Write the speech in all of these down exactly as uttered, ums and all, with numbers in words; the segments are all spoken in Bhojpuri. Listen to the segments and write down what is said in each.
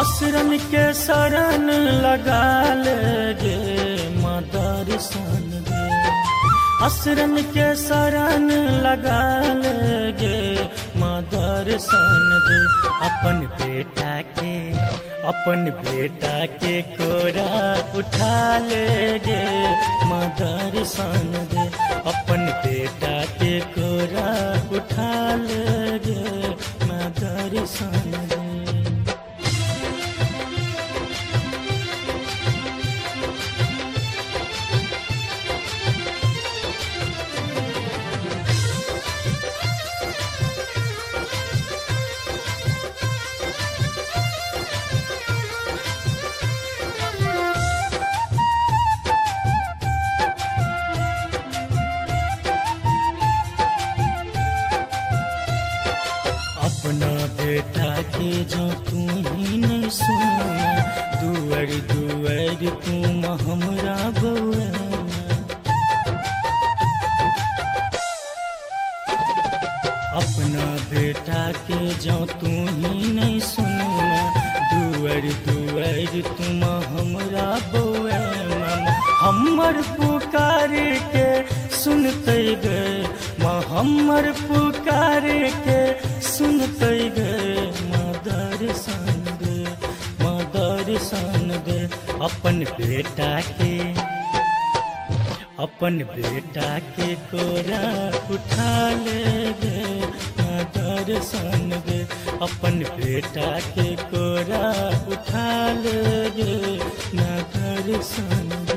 असरन के शरण लगा लेगे माँ दर्शन दे। असरन के शरण लगा लेगे माँ दर्शन दे। अपन बेटा के अपन बेटा के कोरा उठा लेगे माँ दर्शन दे। अपन बेटा के कोरा उठा लेगे माँ दर्शन दे। अपना बेटा के जो तू ही नहीं सुना, दुआर दुआर तुम हमरा बउआ। अपना बेटा के जो तू ही नहीं सुना, दुआर दुआर तुम हमरा बउआ। हमर पुकार के सुनते गए माँ, हमर पुकार के सुनते गए माँ दर्शन दे, माँ दर्शन दे। अपन बेटा के अपन बेटा के कोरा उठा लेगे माँ दर्शन दे। अपन बेटा के कोरा उठा लेगे माँ दर्शन दे।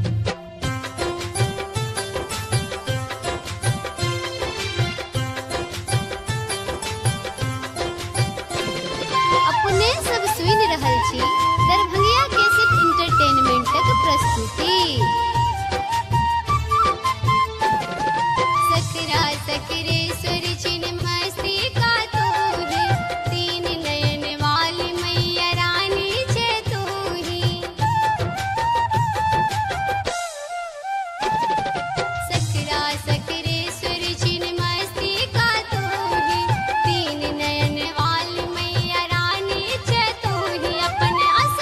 दरभंगिया कैसेट इंटरटेनमेंटक प्रस्तुति। सकरा सकरे सुर छिन मस्ती का तूही, तीन नयन वाली मैया रानी छे तूही। सकरा सकरे सुर छिन मस्ती का तूही, तीन नयन वाली मैया रानी छे तूही। अपन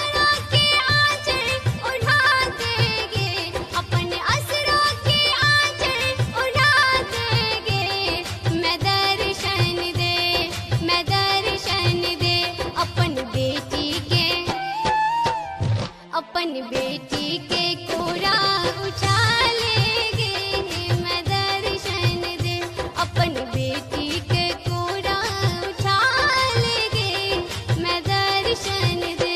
अपन बेटी के कोरा उठा लेगे मैं दर्शन दे। अपन बेटी के कोरा उठा लेगे मैं दर्शन दे।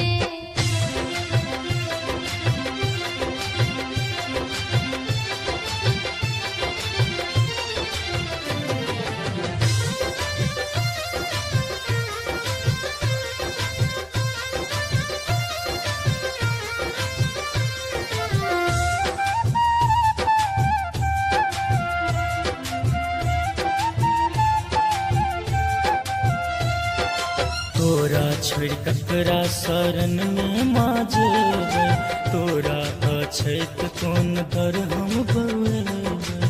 तोरा छोड़ ककरा शरण में माँ जेबै, तोरा अछैत कोन दर हम बउएबै।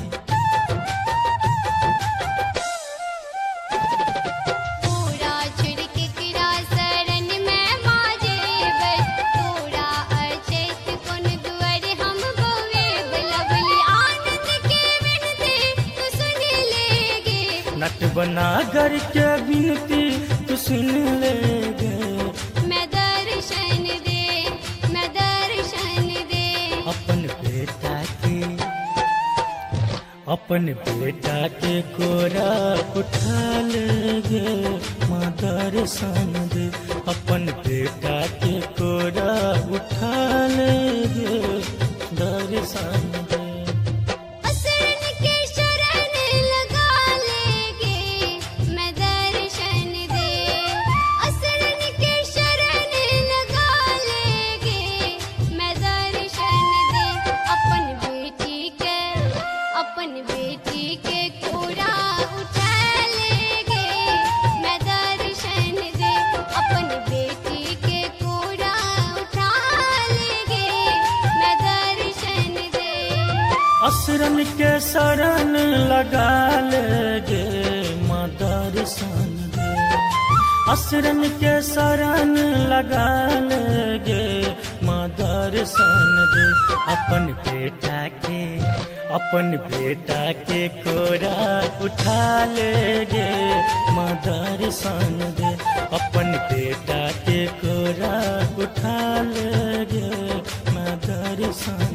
तोरा छोड़ ककरा शरण में माँ जेबै, तोरा अछैत कोन दुआर हम बउएबै। लवली आनंद के विनती तू सुन लेगे, नट बना कर के विनती तू सुन लेगे। मैं दर्शन दे, मैं दर्शन दे। अपन बेटा के अपन बेटा के कोरा उठा लेगे माँ दर्शन दे। अपन बेटा के कोरा उठा लेगे दर्शन दे। असरन के शरण लगा लेगे मैं दर्शन दे। असरन के शरण लगा लेगे मैं दर्शन दे। अपन बेटी के अपन बेटी के कोरा उठा लेगे मैं दर्शन दे। अपन बेटी के कोरा उठा लेगे मैं दर्शन दे। असरन के शरण लगा लेगे माँ दर्शन दे। असरन के शरण लगा लेगे माँ दर्शन दे अपन बेटा के अपन बेटा के कोरा उठा लेगे माँ दर्शन दे अपन बेटा के कोरा उठा लेगे माँ दर्शन